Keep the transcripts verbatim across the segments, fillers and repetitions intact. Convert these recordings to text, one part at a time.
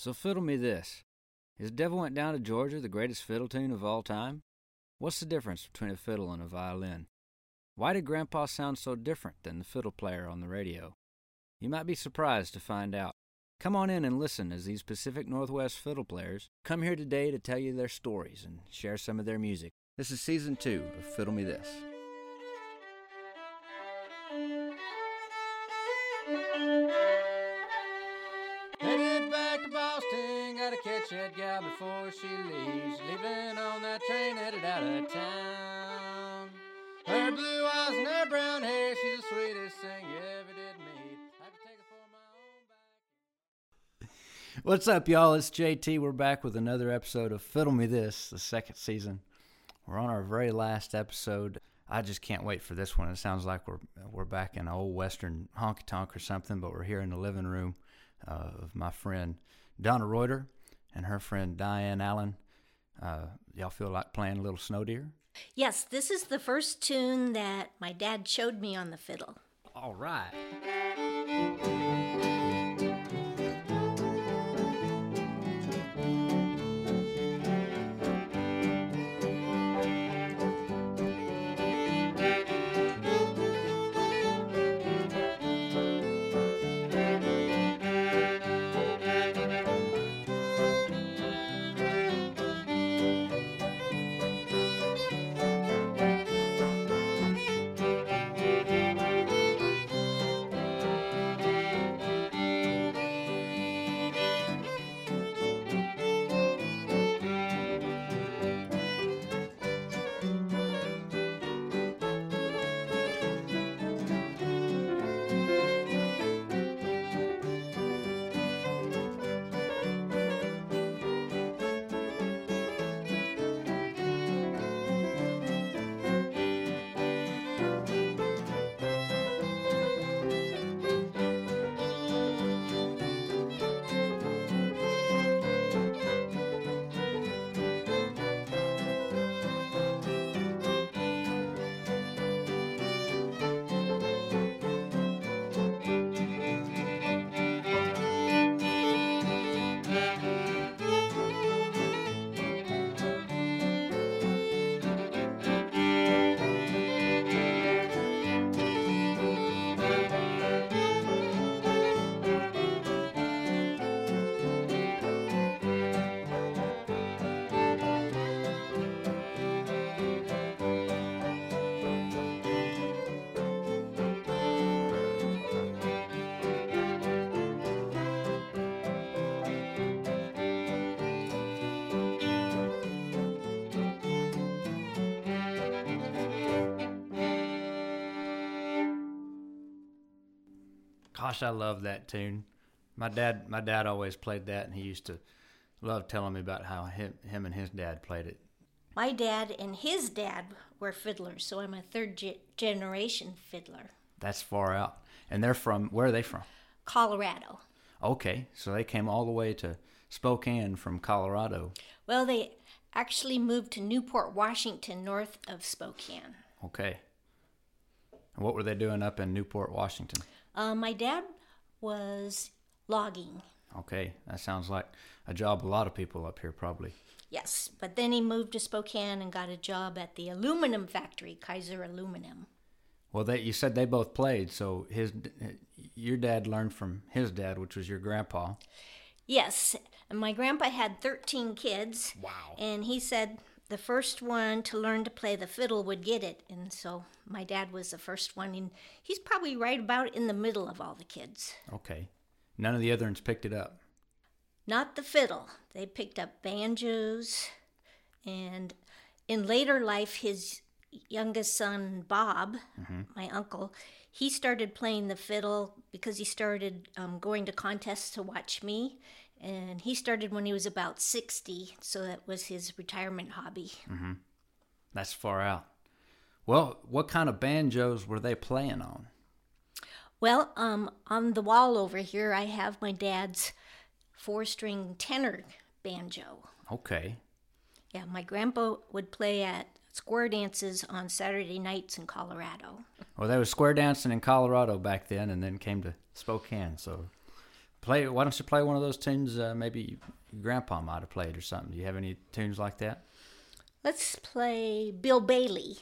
So fiddle me this. Is Devil Went Down to Georgia the greatest fiddle tune of all time? What's the difference between a fiddle and a violin? Why did Grandpa sound so different than the fiddle player on the radio? You might be surprised to find out. Come on in and listen as these Pacific Northwest fiddle players come here today to tell you their stories and share some of their music. This is Season two of Fiddle Me This. Headed back to Boston, gotta catch that gal before she leaves. Leaving on that train, headed out of town. Her blue eyes and her brown hair, she's the sweetest thing you ever did meet. I could take her for my own back. What's up, y'all? It's J T. We're back with another episode of Fiddle Me This, the second season. We're on our very last episode. I just can't wait for this one. It sounds like we're we're back in an old Western honky-tonk or something, but we're here in the living room uh, of my friend Donna Reuter and her friend Diane Allen. Uh, y'all feel like playing a little Snow Deer? Yes, this is the first tune that my dad showed me on the fiddle. All right. Gosh, I love that tune. My dad, my dad always played that, and he used to love telling me about how him, him and his dad played it. My dad and his dad were fiddlers, so I'm a third ge- generation fiddler. That's far out. And they're from, where are they from? Colorado. Okay, so they came all the way to Spokane from Colorado. Well, they actually moved to Newport, Washington, north of Spokane. Okay. And what were they doing up in Newport, Washington? Uh, my dad was logging. Okay, that sounds like a job a lot of people up here probably. Yes, but then he moved to Spokane and got a job at the aluminum factory, Kaiser Aluminum. Well, they, you said they both played, so his your dad learned from his dad, which was your grandpa. Yes, and my grandpa had thirteen kids. Wow. And he said the first one to learn to play the fiddle would get it, and so my dad was the first one, and he's probably right about in the middle of all the kids. Okay. None of the other ones picked it up? Not the fiddle. They picked up banjos, and in later life, his youngest son, Bob, mm-hmm. my uncle, he started playing the fiddle because he started um, going to contests to watch me, and he started when he was about sixty, so that was his retirement hobby. Mm-hmm. That's far out. Well, what kind of banjos were they playing on? Well, um, on the wall over here, I have my dad's four-string tenor banjo. Okay. Yeah, my grandpa would play at square dances on Saturday nights in Colorado. Well, they were square dancing in Colorado back then and then came to Spokane, so play. Why don't you play one of those tunes? Uh, maybe your grandpa might have played or something. Do you have any tunes like that? Let's play Bill Bailey.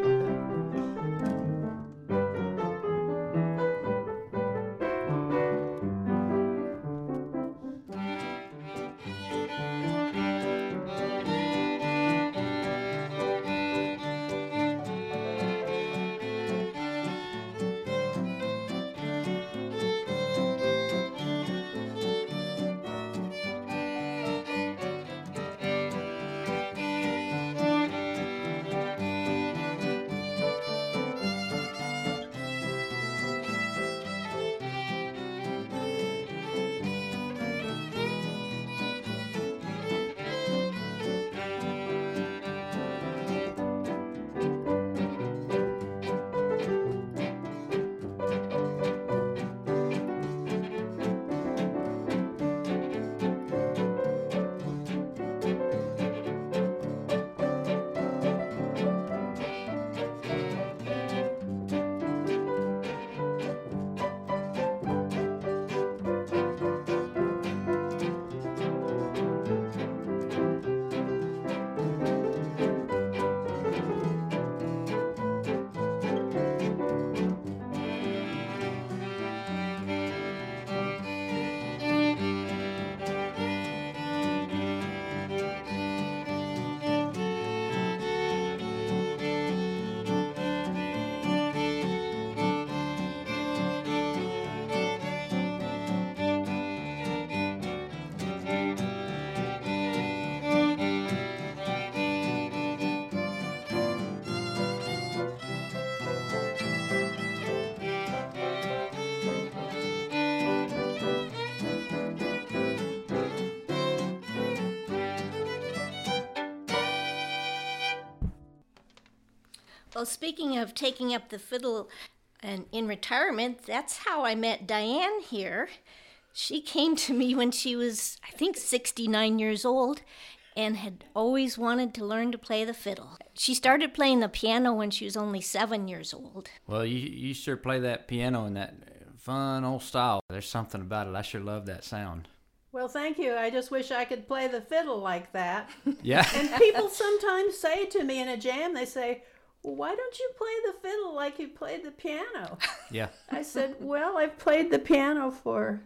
Well, speaking of taking up the fiddle and in retirement, that's how I met Diane here. She came to me when she was, I think, sixty-nine years old and had always wanted to learn to play the fiddle. She started playing the piano when she was only seven years old. Well, you you sure play that piano in that fun old style. There's something about it. I sure love that sound. Well, thank you. I just wish I could play the fiddle like that. Yeah. And people sometimes say to me in a jam, they say, well, why don't you play the fiddle like you played the piano? Yeah. I said, well, I've played the piano for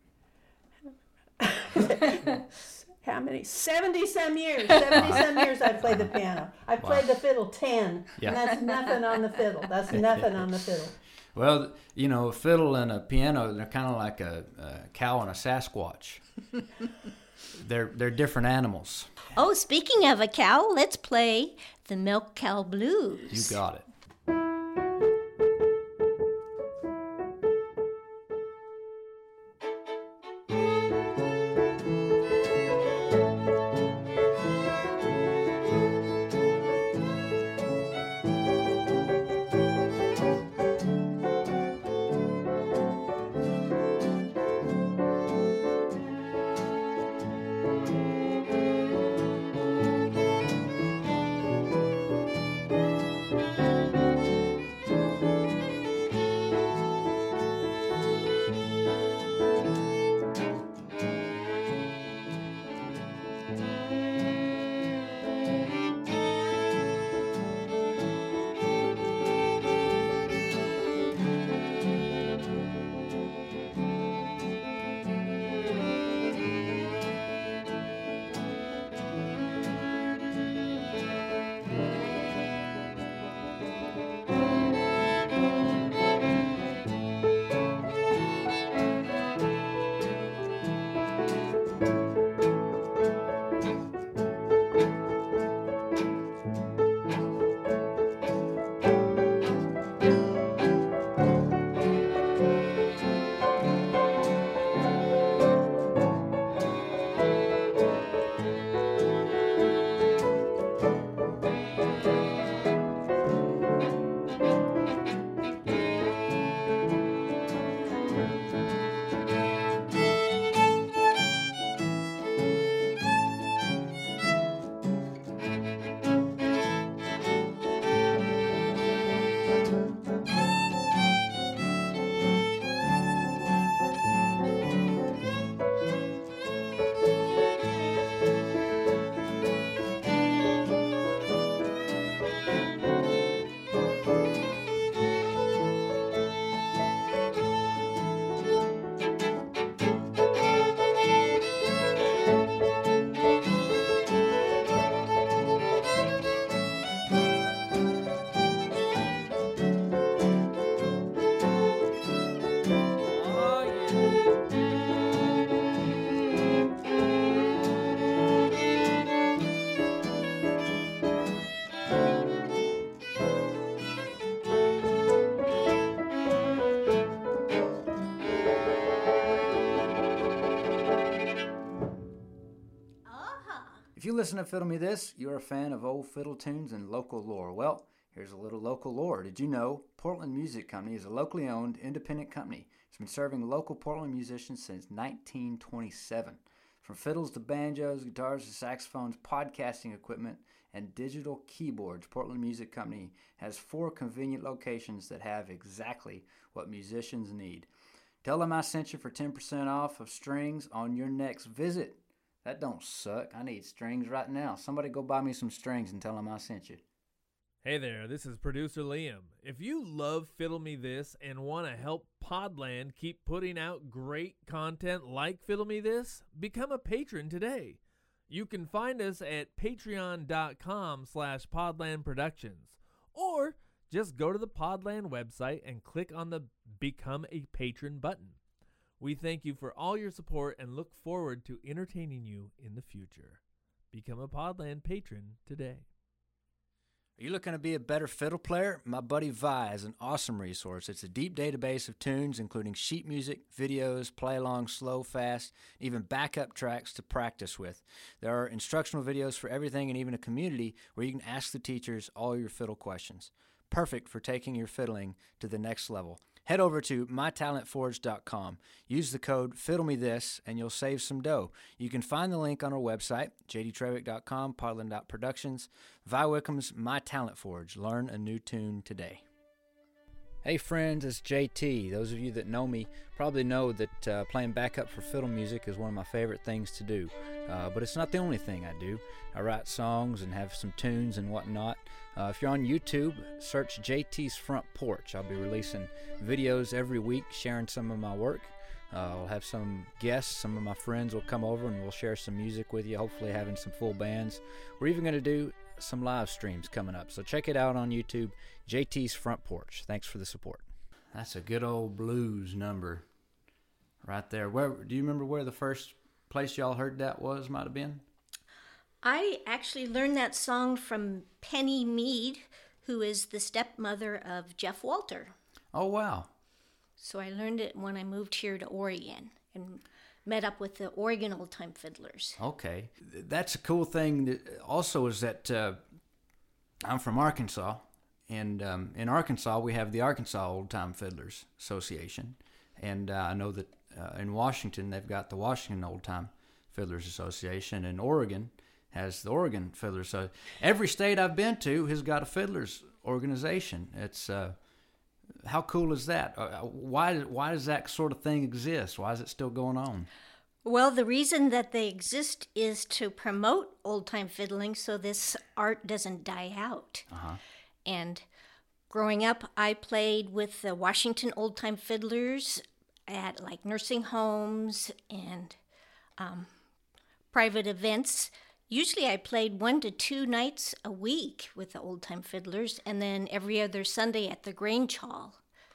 how many? seventy-some years. seventy-some years I've played the piano. I've Wow. played the fiddle ten, Yeah. and that's nothing on the fiddle. That's nothing on the fiddle. Well, you know, a fiddle and a piano, they're kind of like a, a cow and a Sasquatch. they're they're different animals. Oh, speaking of a cow, let's play the Milk Cow Blues. You got it. If you listen to Fiddle Me This, you're a fan of old fiddle tunes and local lore. Well, here's a little local lore. Did you know Portland Music Company is a locally owned independent company? It's been serving local Portland musicians since nineteen twenty-seven. From fiddles to banjos, guitars to saxophones, podcasting equipment, and digital keyboards, Portland Music Company has four convenient locations that have exactly what musicians need. Tell them I sent you for ten percent off of strings on your next visit. That don't suck. I need strings right now. Somebody go buy me some strings and tell them I sent you. Hey there, this is producer Liam. If you love Fiddle Me This and want to help Podland keep putting out great content like Fiddle Me This, become a patron today. You can find us at patreon.com slash Podland Productions, or just go to the Podland website and click on the Become a Patron button. We thank you for all your support and look forward to entertaining you in the future. Become a Podland patron today. Are you looking to be a better fiddle player? My buddy Vi is an awesome resource. It's a deep database of tunes, including sheet music, videos, play-along, slow, fast, even backup tracks to practice with. There are instructional videos for everything and even a community where you can ask the teachers all your fiddle questions. Perfect for taking your fiddling to the next level. Head over to my talent forge dot com. Use the code FIDDLEMETHIS and you'll save some dough. You can find the link on our website, j d trevick dot com, podland dot productions. Vi Wickham's My Talent Forge. Learn a new tune today. Hey friends, it's J T. Those of you that know me probably know that uh, playing backup for fiddle music is one of my favorite things to do. Uh, but it's not the only thing I do. I write songs and have some tunes and whatnot. Uh, if you're on YouTube, search J T's Front Porch. I'll be releasing videos every week sharing some of my work. Uh, I'll have some guests. Some of my friends will come over and we'll share some music with you, hopefully having some full bands. We're even going to do some live streams coming up. So check it out on YouTube, J T's Front Porch. Thanks for the support. That's a good old blues number right there. Where do you remember where the first place y'all heard that was, might have been? I actually learned that song from Penny Mead, who is the stepmother of Jeff Walter. Oh, wow. So I learned it when I moved here to Oregon and met up with the Oregon Old Time Fiddlers. Okay. That's a cool thing. That also is that uh, I'm from Arkansas, and um, in Arkansas we have the Arkansas Old Time Fiddlers Association, and uh, I know that uh, in Washington they've got the Washington Old Time Fiddlers Association, and Oregon has the Oregon Fiddlers. So every state I've been to has got a fiddlers organization. It's uh, how cool is that? Uh, why why does that sort of thing exist? Why is it still going on? Well, the reason that they exist is to promote old-time fiddling so this art doesn't die out. Uh-huh. And growing up, I played with the Washington Old-Time Fiddlers at like nursing homes and um, private events. Usually I played one to two nights a week with the old-time fiddlers, and then every other Sunday at the Grange Hall.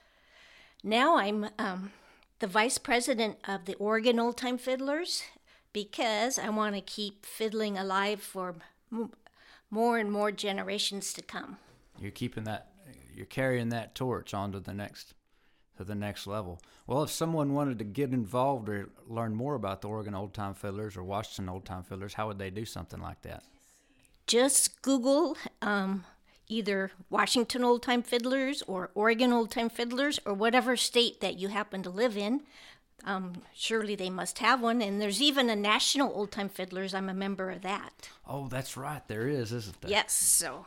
Now I'm um, the vice president of the Oregon Old-Time Fiddlers because I want to keep fiddling alive for m- more and more generations to come. You're keeping that, you're carrying that torch on to the next, to the next level. Well, if someone wanted to get involved or learn more about the Oregon Old Time Fiddlers or Washington Old Time Fiddlers, how would they do something like that? Just Google um, either Washington Old Time Fiddlers or Oregon Old Time Fiddlers or whatever state that you happen to live in. Um, surely they must have one. And there's even a National Old Time Fiddlers. I'm a member of that. Oh, that's right. There is, isn't there? Yes, so...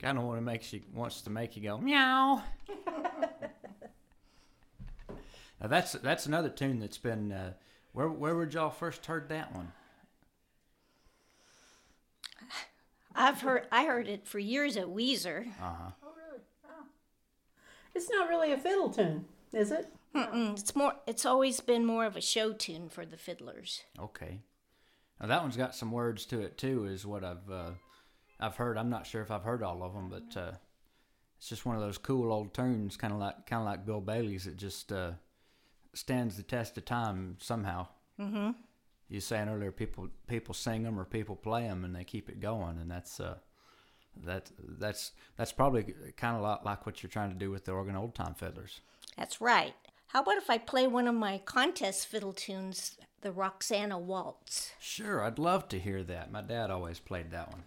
Kind of want to make you wants to make you go meow. Now that's that's another tune that's been. Uh, where where would y'all first heard that one? I've heard I heard it for years at Weezer. Uh huh. Oh, really? Oh. It's not really a fiddle tune, is it? Mm-mm, it's more. It's always been more of a show tune for the fiddlers. Okay. Now that one's got some words to it too, is what I've uh, I've heard. I'm not sure if I've heard all of them, but uh, it's just one of those cool old tunes, kind of like kind of like Bill Bailey's. It just uh, stands the test of time somehow. Mm-hmm. You were saying earlier, people people sing them or people play them, and they keep it going, and that's uh, that that's that's probably kind of like, like what you're trying to do with the Oregon Old Time Fiddlers. That's right. How about if I play one of my contest fiddle tunes, the Roxana Waltz? Sure, I'd love to hear that. My dad always played that one.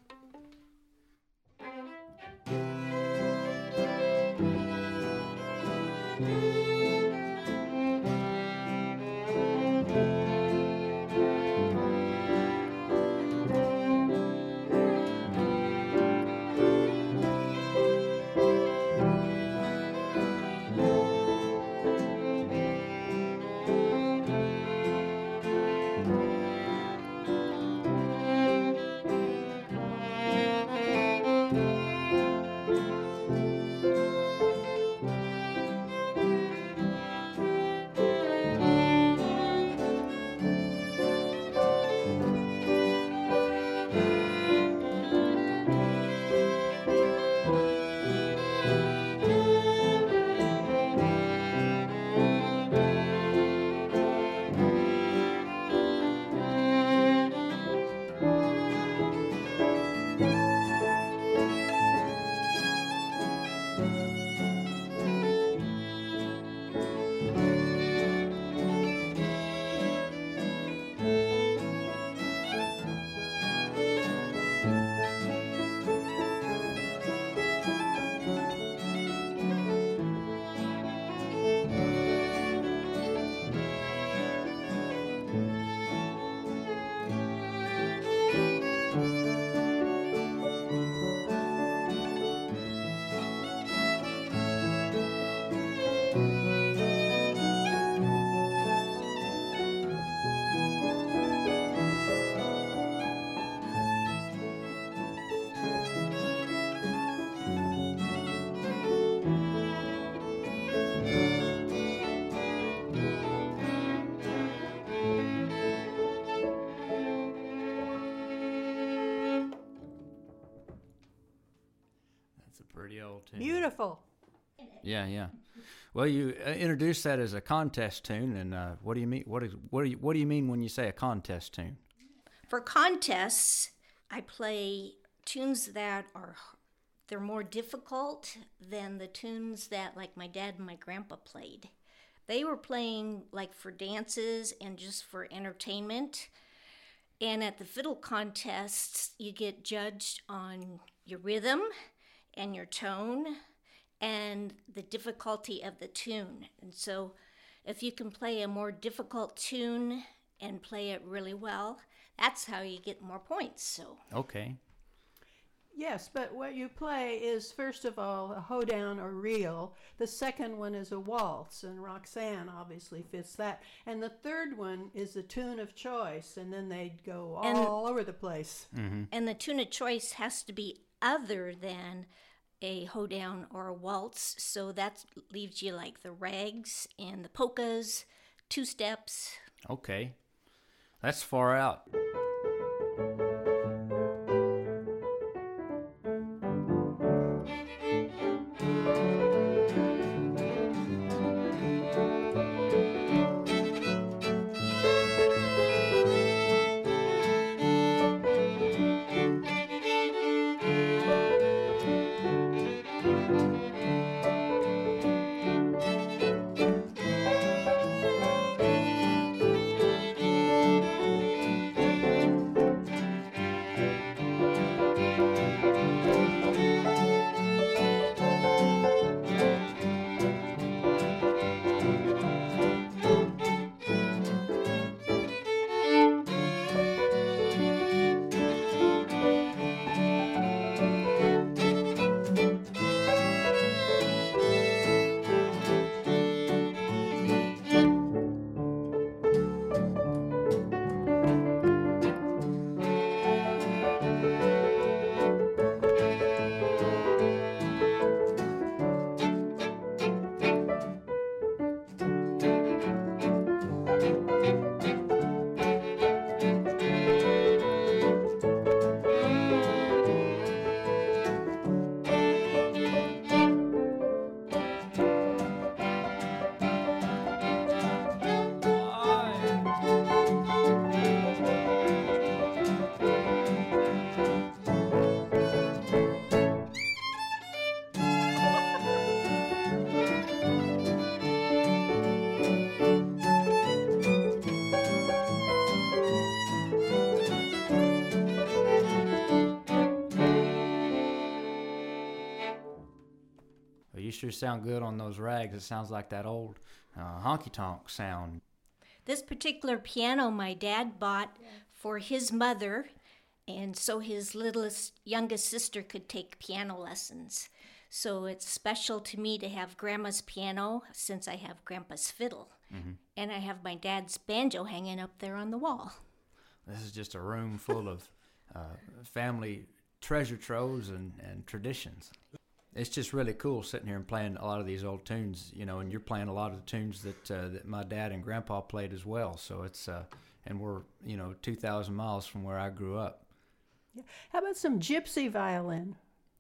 Pretty old tune. Beautiful. Yeah, yeah. Well, you uh, introduced that as a contest tune, and uh, what do you mean? What is what do you what do you mean when you say a contest tune? For contests, I play tunes that are they're more difficult than the tunes that like my dad and my grandpa played. They were playing like for dances and just for entertainment. And at the fiddle contests, you get judged on your rhythm and your tone and the difficulty of the tune. And so if you can play a more difficult tune and play it really well, that's how you get more points. So Okay. Yes, but what you play is, first of all, a hoedown or reel. The second one is a waltz, and Roxanne obviously fits that. And the third one is the tune of choice, and then they'd go And- all over the place. and the tune of choice has to be other than a hoedown or a waltz. So that leaves you like the rags and the polkas, two steps. Okay. That's far out. Well, you sure sound good on those rags. It sounds like that old uh, honky-tonk sound. This particular piano my dad bought for his mother, and so his littlest, youngest sister could take piano lessons. So it's special to me to have Grandma's piano since I have Grandpa's fiddle. Mm-hmm. And I have my dad's banjo hanging up there on the wall. This is just a room full of uh, family treasure troves and, and traditions. It's just really cool sitting here and playing a lot of these old tunes, you know, and you're playing a lot of the tunes that uh, that my dad and Grandpa played as well. So it's, uh, and we're, you know, two thousand miles from where I grew up. Yeah. How about some gypsy violin?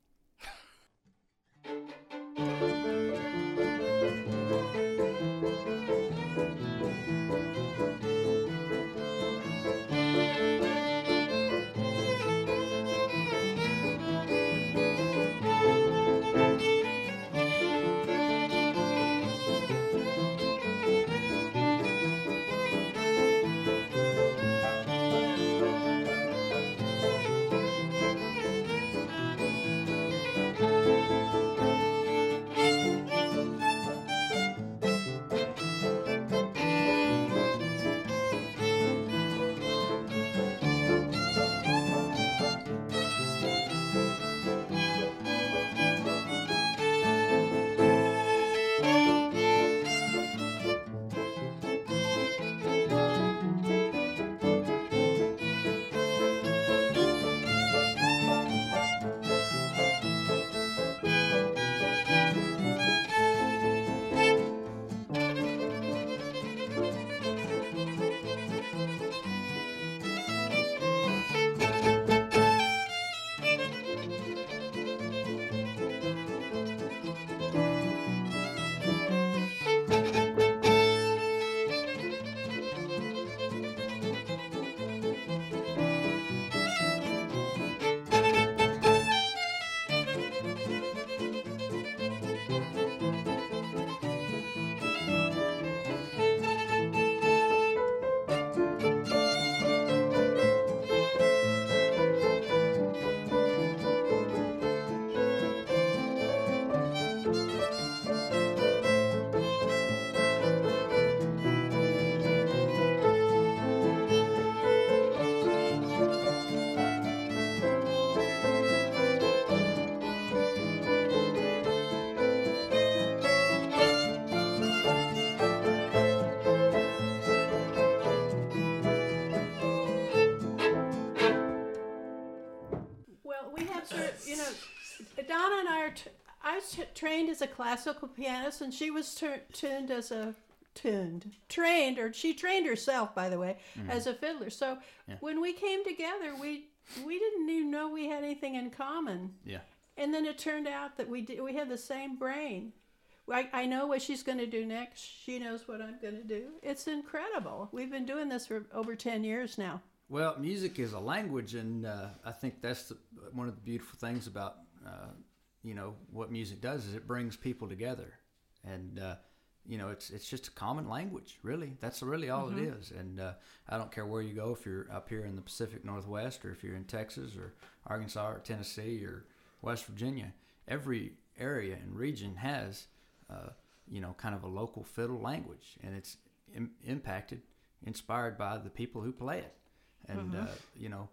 Donna and I are, t- I was t- trained as a classical pianist, and she was t- tuned as a, tuned, trained, or she trained herself, by the way, mm-hmm. as a fiddler. So yeah. when we came together, we we didn't even know we had anything in common. Yeah. And then it turned out that we did, we had the same brain. I, I know what she's going to do next. She knows what I'm going to do. It's incredible. We've been doing this for over ten years now. Well, music is a language, and uh, I think that's the, one of the beautiful things about, uh, you know, what music does is it brings people together. And, uh, you know, it's it's just a common language, really. That's really all mm-hmm. it is. And uh, I don't care where you go, if you're up here in the Pacific Northwest or if you're in Texas or Arkansas or Tennessee or West Virginia. Every area and region has, uh, you know, kind of a local fiddle language. And it's im- impacted, inspired by the people who play it. And, mm-hmm. uh, you know,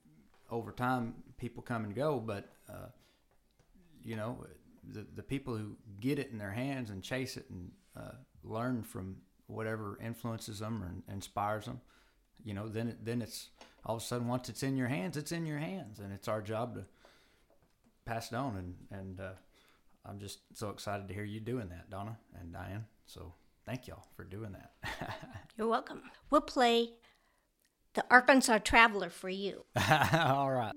over time, people come and go, but, uh, you know, the the people who get it in their hands and chase it and uh, learn from whatever influences them or inspires them, you know, then it, then it's all of a sudden once it's in your hands, it's in your hands, and it's our job to pass it on. And and uh, I'm just so excited to hear you doing that, Donna and Diane. So thank y'all for doing that. You're welcome. We'll play the Arkansas Traveler for you. All right.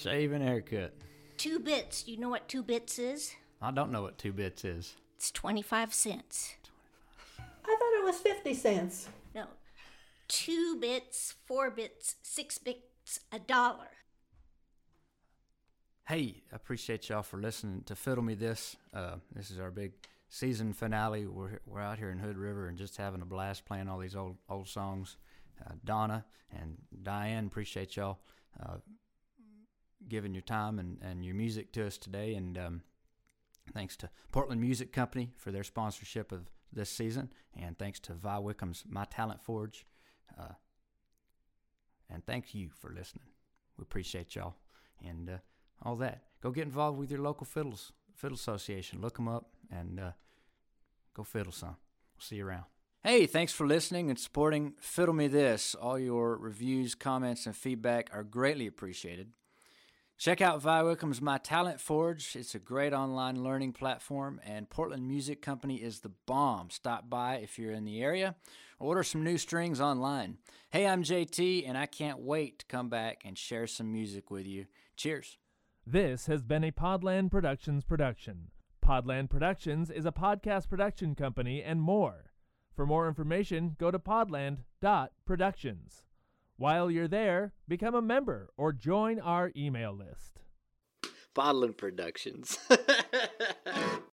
Shave and haircut. Two bits. Do you know what two bits is? I don't know what two bits is. It's twenty-five cents. I thought it was fifty cents. No. Two bits, four bits, six bits, a dollar. Hey, I appreciate y'all for listening to Fiddle Me This. Uh, this is our big season finale. We're we're out here in Hood River and just having a blast playing all these old old songs. Uh, Donna and Diane, appreciate y'all uh, giving your time and, and your music to us today. And um, thanks to Portland Music Company for their sponsorship of this season. And thanks to Vi Wickham's My Talent Forge. Uh, and thank you for listening. We appreciate y'all. And uh, all that. Go get involved with your local fiddles, fiddle association. Look them up and uh, go fiddle some. We'll see you around. Hey, thanks for listening and supporting Fiddle Me This. All your reviews, comments, and feedback are greatly appreciated. Check out Vi Wickham's My Talent Forge. It's a great online learning platform, and Portland Music Company is the bomb. Stop by if you're in the area. Order some new strings online. Hey, I'm J T, and I can't wait to come back and share some music with you. Cheers. This has been a Podland Productions production. Podland Productions is a podcast production company and more. For more information, go to podland dot productions. While you're there, become a member or join our email list. Podland Productions.